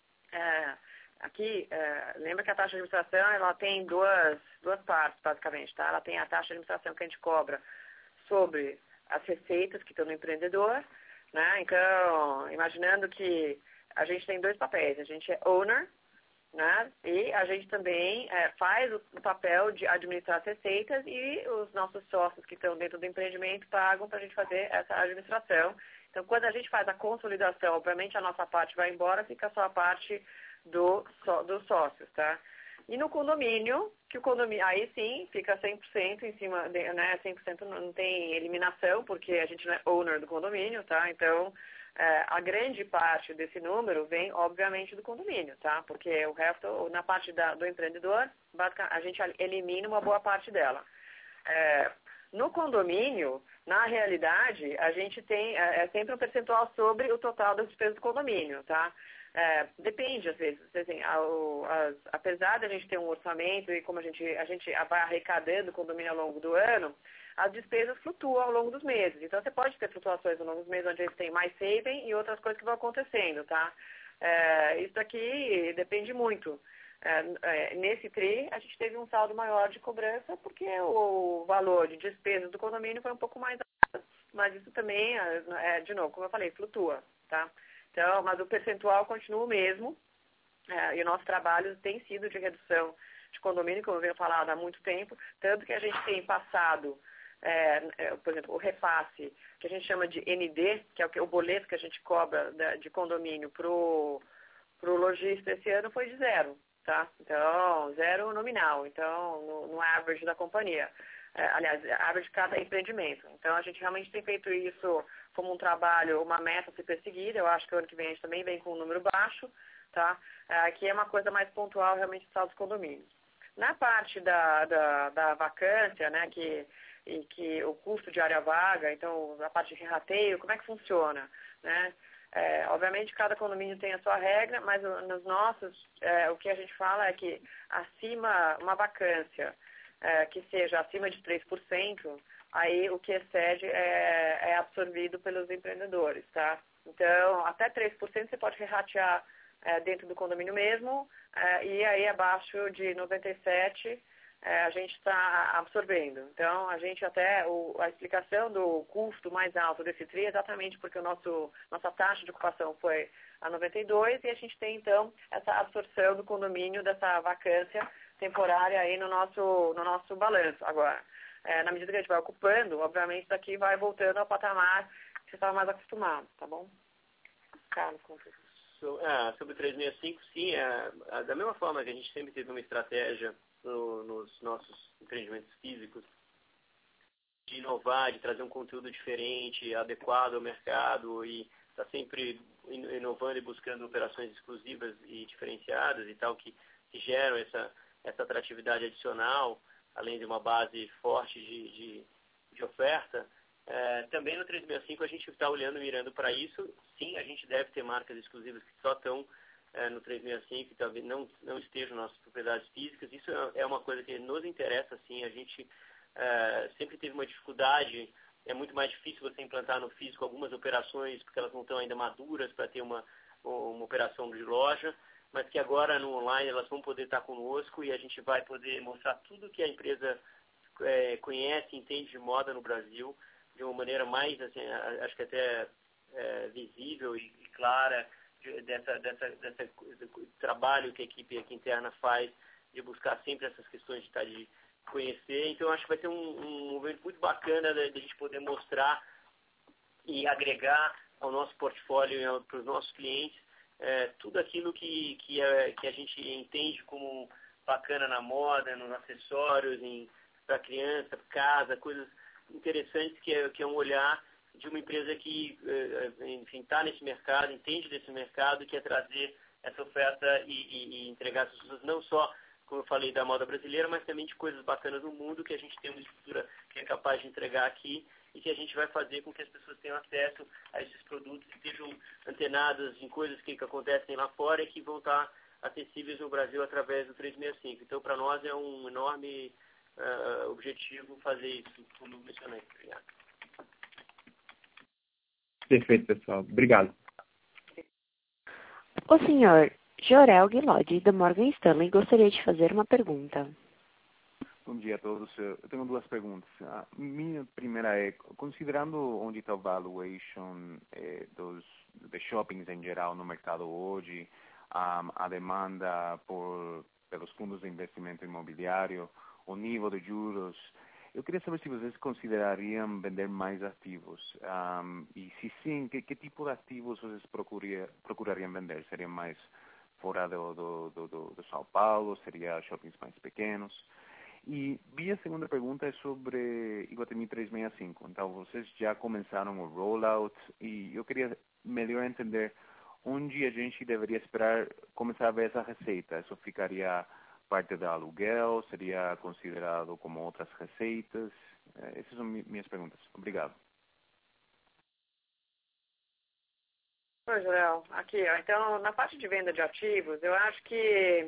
lembra que a taxa de administração ela tem duas partes, basicamente, tá? Ela tem a taxa de administração que a gente cobra sobre as receitas que estão no empreendedor, né? Então, imaginando que a gente tem dois papéis, a gente é owner, né? E a gente também faz o papel de administrar as receitas e os nossos sócios que estão dentro do empreendimento pagam para a gente fazer essa administração. Então, quando a gente faz a consolidação, obviamente a nossa parte vai embora, fica só a parte dos sócios, tá? E no condomínio, aí sim, fica 100% em cima, né? 100% não tem eliminação, porque a gente não é owner do condomínio, tá? Então, a grande parte desse número vem, obviamente, do condomínio, tá? Porque o resto, na parte do empreendedor, a gente elimina uma boa parte dela. No condomínio, na realidade, a gente tem sempre um percentual sobre o total das despesas do condomínio, tá? Depende, às vezes. Assim, apesar de a gente ter um orçamento e como a gente vai arrecadando o condomínio ao longo do ano, as despesas flutuam ao longo dos meses. Então, você pode ter flutuações ao longo dos meses onde eles têm mais saving e outras coisas que vão acontecendo, tá? Isso aqui depende muito. Nesse TRI, a gente teve um saldo maior de cobrança porque o valor de despesas do condomínio foi um pouco mais alto, mas isso também, de novo, como eu falei, flutua, tá? Então, mas o percentual continua o mesmo e o nosso trabalho tem sido de redução de condomínio, como eu venho falando há muito tempo, tanto que a gente tem passado, por exemplo, o repasse, que a gente chama de ND, que é o boleto que a gente cobra de condomínio para o lojista esse ano foi de 0, tá? Então, 0 nominal, então, no average da companhia. Aliás, average de cada empreendimento. Então, a gente realmente tem feito isso como um trabalho, uma meta a ser perseguida. Eu acho que o ano que vem a gente também vem com um número baixo, tá? Aqui é uma coisa mais pontual realmente dos condomínios. Na parte da vacância, né, que o custo de área vaga, então a parte de rateio, como é que funciona, né? Obviamente, cada condomínio tem a sua regra, mas nos nossos, o que a gente fala é que uma vacância que seja acima de 3%, aí o que excede é absorvido pelos empreendedores, tá? Então, até 3% você pode ratear dentro do condomínio mesmo, e aí abaixo de 97% a gente está absorvendo. Então, a gente a explicação do custo mais alto desse TRI é exatamente porque nossa taxa de ocupação foi a 92% e a gente tem, então, essa absorção do condomínio, dessa vacância temporária aí no nosso balanço. Agora, na medida que a gente vai ocupando, obviamente, isso aqui vai voltando ao patamar que você estava mais acostumado, tá bom? Carlos, sobre o 365, sim, da mesma forma que a gente sempre teve uma estratégia nos nossos empreendimentos físicos de inovar, de trazer um conteúdo diferente, adequado ao mercado e está sempre inovando e buscando operações exclusivas e diferenciadas e tal, que geram essa atratividade adicional, além de uma base forte de oferta. Também no 365 a gente está olhando e mirando para isso. Sim, a gente deve ter marcas exclusivas que só estão no 365 e talvez não estejam nas nossas propriedades físicas. Isso é uma coisa que nos interessa, sim. A gente sempre teve uma dificuldade. É muito mais difícil você implantar no físico algumas operações, porque elas não estão ainda maduras para ter uma operação de loja, mas que agora no online elas vão poder estar conosco e a gente vai poder mostrar tudo que a empresa conhece, entende de moda no Brasil, de uma maneira mais, assim, acho que até visível e clara, desse trabalho que a equipe aqui interna faz, de buscar sempre essas questões de conhecer. Então, acho que vai ser um momento muito bacana de a gente poder mostrar e agregar ao nosso portfólio, para os nossos clientes, tudo aquilo que a gente entende como bacana na moda, nos acessórios, para criança, para casa, coisas interessantes que é um olhar de uma empresa que, enfim, está nesse mercado, entende desse mercado e quer trazer essa oferta e entregar às pessoas não só, como eu falei, da moda brasileira, mas também de coisas bacanas no mundo que a gente tem uma estrutura que é capaz de entregar aqui e que a gente vai fazer com que as pessoas tenham acesso a esses produtos e estejam antenadas em coisas que acontecem lá fora e que vão estar acessíveis no Brasil através do 365. Então, para nós é um enorme objetivo fazer isso, como eu mencionei. Obrigado. Perfeito, pessoal. Obrigado. O senhor Jorel Guilodi, da Morgan Stanley, gostaria de fazer uma pergunta. Bom dia a todos. Eu tenho duas perguntas. A minha primeira é, considerando onde está a valuation dos shoppings em geral no mercado hoje, a demanda pelos fundos de investimento imobiliário, o nível de juros, eu queria saber se vocês considerariam vender mais ativos. E se sim, que tipo de ativos vocês procurariam vender? Seria mais fora do São Paulo? Seria shoppings mais pequenos? E minha segunda pergunta é sobre Iguatemi 365. Então, vocês já começaram o rollout e eu queria melhor entender onde a gente deveria esperar começar a ver essa receita. Isso ficaria parte do aluguel? Seria considerado como outras receitas? Essas são minhas perguntas. Obrigado. Oi, Joel. Aqui, ó. Então, na parte de venda de ativos, eu acho que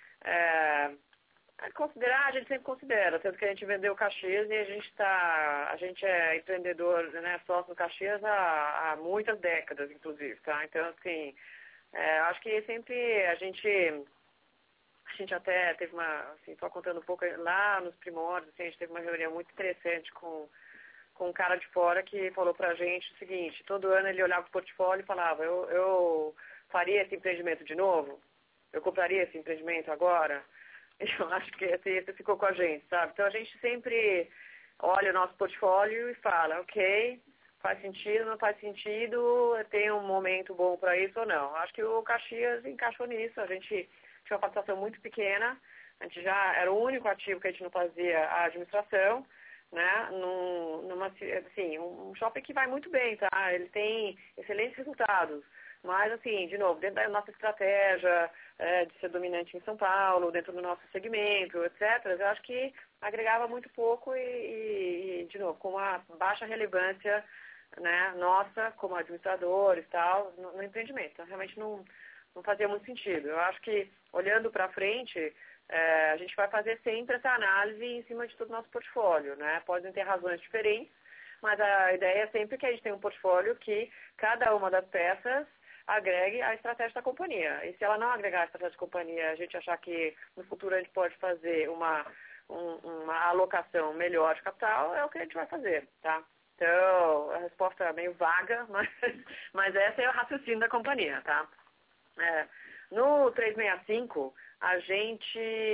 considerar, a gente sempre considera, tanto que a gente vendeu Caxias e a gente é empreendedor, né, sócio do Caxias há muitas décadas, inclusive, tá? Então, assim, acho que sempre a gente até teve assim, só contando um pouco lá nos primórdios, assim, a gente teve uma reunião muito interessante com um cara de fora que falou pra gente o seguinte: todo ano ele olhava o portfólio e falava, eu faria esse empreendimento de novo? Eu compraria esse empreendimento agora? Eu acho que esse ficou com a gente, sabe? Então a gente sempre olha o nosso portfólio e fala, ok, faz sentido, não faz sentido, tem um momento bom para isso ou não. Acho que o Caxias encaixou nisso, a gente tinha uma participação muito pequena, a gente já era o único ativo que a gente não fazia a administração, né? Assim, um shopping que vai muito bem, tá? Ele tem excelentes resultados. Mas, assim, de novo, dentro da nossa estratégia de ser dominante em São Paulo, dentro do nosso segmento, etc., eu acho que agregava muito pouco e de novo, com uma baixa relevância né, nossa, como administradores e tal, no empreendimento. Então, realmente não fazia muito sentido. Eu acho que, olhando para frente, a gente vai fazer sempre essa análise em cima de todo o nosso portfólio, né? Podem ter razões diferentes, mas a ideia é sempre que a gente tenha um portfólio que cada uma das peças agregue a estratégia da companhia. E se ela não agregar a estratégia da companhia, a gente achar que no futuro a gente pode fazer uma alocação melhor de capital, é o que a gente vai fazer, tá? Então, a resposta é meio vaga, mas esse é o raciocínio da companhia, tá? No 365, a gente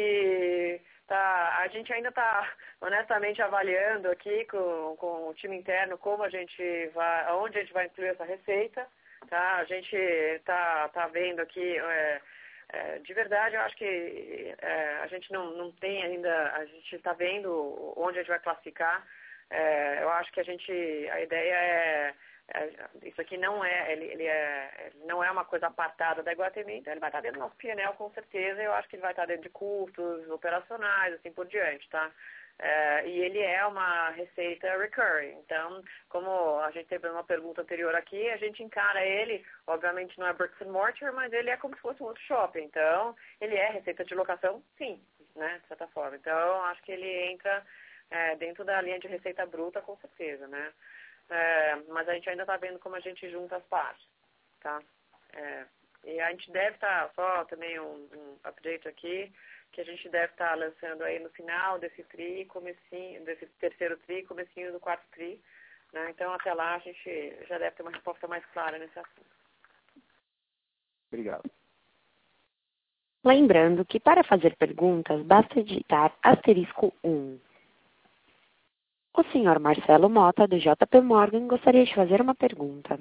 ainda está honestamente avaliando aqui com o time interno como onde a gente vai incluir essa receita, tá? A gente tá vendo aqui, de verdade, eu acho que a gente não tem ainda, a gente está vendo onde a gente vai classificar. Eu acho que a ideia isso aqui não não é uma coisa apartada da Iguatemi, então ele vai estar dentro do nosso P&L com certeza. Eu acho que ele vai estar dentro de custos operacionais, assim por diante, tá? E ele é uma receita recurring. Então, como a gente teve uma pergunta anterior aqui, a gente encara ele, obviamente não é bricks and mortar, mas ele é como se fosse um outro shopping. Então, ele é receita de locação, sim, né, de certa forma. Então, acho que ele entra dentro da linha de receita bruta, com certeza, né? Mas a gente ainda está vendo como a gente junta as partes, tá? E a gente deve estar, só também um update aqui, que a gente deve estar lançando aí no final desse desse terceiro tri, comecinho do quarto tri, né? Então até lá a gente já deve ter uma resposta mais clara nesse assunto. Obrigado. Lembrando que para fazer perguntas basta digitar *1. O senhor Marcelo Mota, do JP Morgan, gostaria de fazer uma pergunta.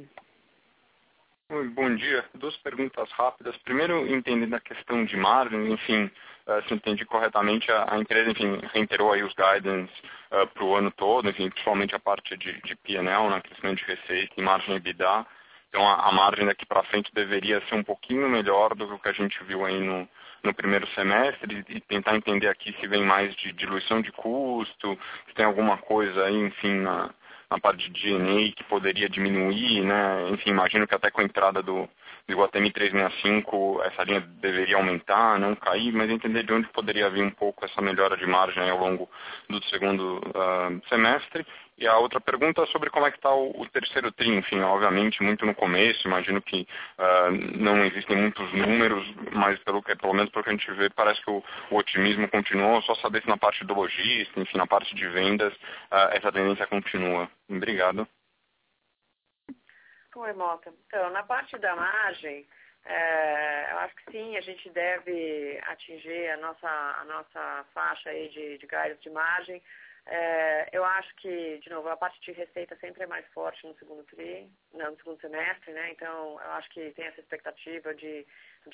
Oi, bom dia. 2 perguntas rápidas. Primeiro, entendendo a questão de margem, enfim, se entendi corretamente, a empresa, enfim, reiterou aí os guidance para o ano todo, enfim, principalmente a parte de P&L, né, crescimento de receita e margem EBITDA. Então, a margem daqui para frente deveria ser um pouquinho melhor do que o que a gente viu aí no primeiro semestre e tentar entender aqui se vem mais de diluição de custo, se tem alguma coisa aí, enfim, na parte de G&A que poderia diminuir, né? Enfim, imagino que até com a entrada do Iguatemi 365 essa linha deveria aumentar, não cair, mas entender de onde poderia vir um pouco essa melhora de margem aí ao longo do segundo semestre. E a outra pergunta é sobre como é que está o terceiro tri, enfim, obviamente muito no começo, imagino que não existem muitos números, mas pelo menos pelo que a gente vê, parece que o otimismo continuou, só saber se na parte do logística, enfim, na parte de vendas, essa tendência continua. Obrigado. Oi, Mota. Então, na parte da margem, eu acho que sim, a gente deve atingir a nossa faixa aí de guidance de margem. Eu acho que, de novo, a parte de receita sempre é mais forte no segundo semestre, né? Então, eu acho que tem essa expectativa de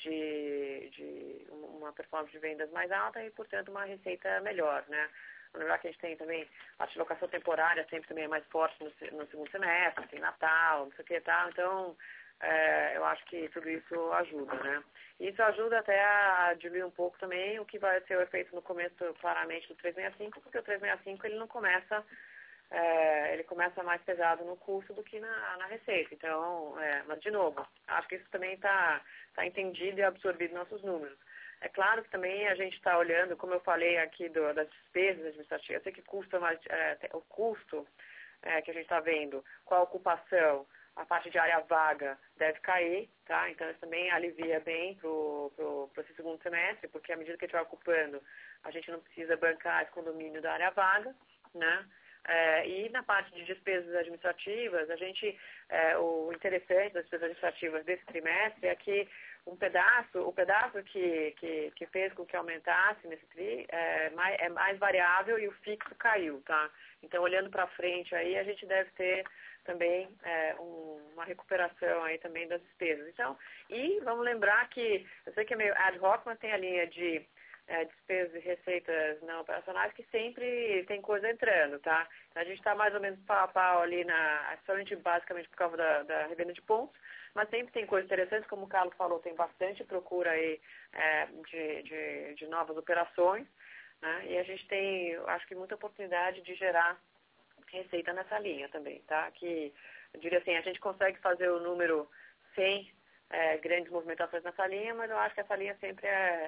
uma performance de vendas mais alta e, portanto, uma receita melhor, né? Lembrar que a gente tem também a locação temporária, sempre também é mais forte no segundo semestre, tem Natal, não sei o que e tal. Então, eu acho que tudo isso ajuda, né? Isso ajuda até a diluir um pouco também o que vai ser o efeito no começo, claramente, do 365, porque o 365 ele não começa, ele começa mais pesado no custo do que na receita. Então, mas de novo, acho que isso também está entendido e absorvido nos nossos números. É claro que também a gente está olhando, como eu falei aqui das despesas administrativas, eu sei que custa mais, o custo que a gente está vendo, com a ocupação, a parte de área vaga deve cair, tá? Então isso também alivia bem para esse segundo semestre, porque à medida que a gente vai ocupando, a gente não precisa bancar esse condomínio da área vaga, né? E na parte de despesas administrativas, o interessante das despesas administrativas desse trimestre é que o pedaço que fez com que aumentasse nesse tri é mais variável e o fixo caiu, tá? Então, olhando para frente aí, a gente deve ter também uma recuperação aí também das despesas. Então, e vamos lembrar que, eu sei que é meio ad hoc, mas tem a linha de despesas e receitas não operacionais que sempre tem coisa entrando, tá? Então, a gente está mais ou menos pau a pau ali somente basicamente por causa da revenda de pontos, mas sempre tem coisas interessantes, como o Carlos falou, tem bastante procura aí de novas operações, né? E a gente tem, acho que, muita oportunidade de gerar receita nessa linha também, tá? Que eu diria assim, a gente consegue fazer o número sem grandes movimentações nessa linha, mas eu acho que essa linha sempre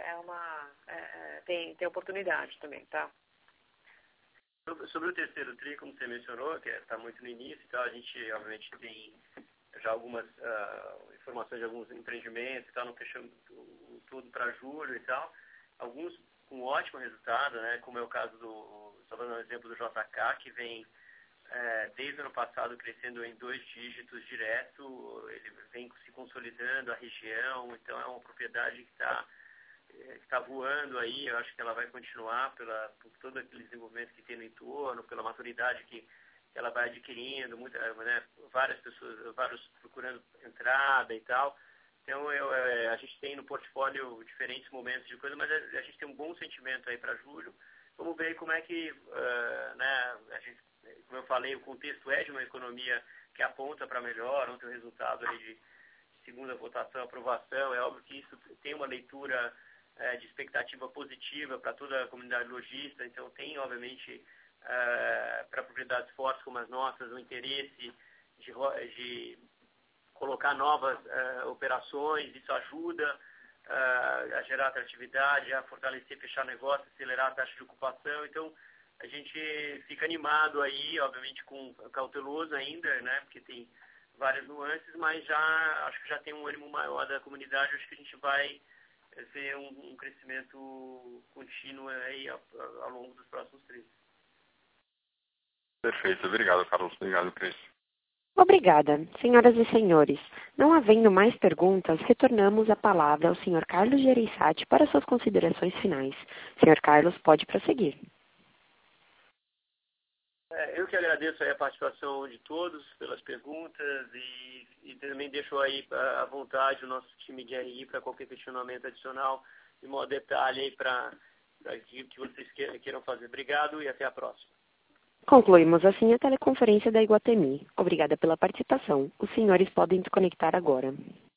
tem oportunidade também, tá? Sobre o terceiro TRI, como você mencionou, que está muito no início, então a gente, obviamente, tem já algumas informações de alguns empreendimentos e tal, não fechamos tudo para julho e tal. Alguns com ótimo resultado, né, como é o caso só dando um exemplo do JK, que vem desde o ano passado crescendo em 2 dígitos direto, ele vem se consolidando a região, então é uma propriedade que está voando aí, eu acho que ela vai continuar por todo aquele desenvolvimento que tem no entorno, pela maturidade que ela vai adquirindo, várias pessoas, vários procurando entrada e tal. Então a gente tem no portfólio diferentes momentos de coisa, mas a gente tem um bom sentimento aí para julho. Vamos ver como é que, a gente, como eu falei, o contexto é de uma economia que aponta para melhor, ontem o resultado aí de segunda votação, aprovação, é óbvio que isso tem uma leitura de expectativa positiva para toda a comunidade lojista, então tem, obviamente, para propriedades fortes como as nossas, o interesse de colocar novas operações, isso ajuda a gerar atratividade, a fortalecer, fechar negócio, acelerar a taxa de ocupação, então a gente fica animado aí, obviamente cauteloso ainda, né, porque tem várias nuances, mas acho que já tem um ânimo maior da comunidade, acho que a gente vai ver um crescimento contínuo aí ao longo dos próximos 3 meses. Perfeito. Obrigado, Carlos. Obrigado, Cris. Obrigada. Senhoras e senhores, não havendo mais perguntas, retornamos a palavra ao Sr. Carlos Gereissati para suas considerações finais. Sr. Carlos, pode prosseguir. Eu que agradeço aí a participação de todos pelas perguntas e também deixo aí à vontade o nosso time de RI para qualquer questionamento adicional de maior detalhe aí para que vocês queiram fazer. Obrigado e até a próxima. Concluímos assim a teleconferência da Iguatemi. Obrigada pela participação. Os senhores podem desconectar agora.